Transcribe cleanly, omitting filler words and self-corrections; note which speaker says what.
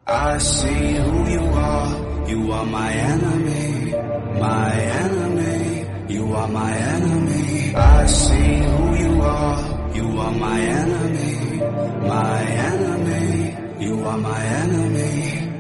Speaker 1: I see who you are my enemy, my enemy, you are my enemy. I see who you are my enemy, my enemy, you are my enemy.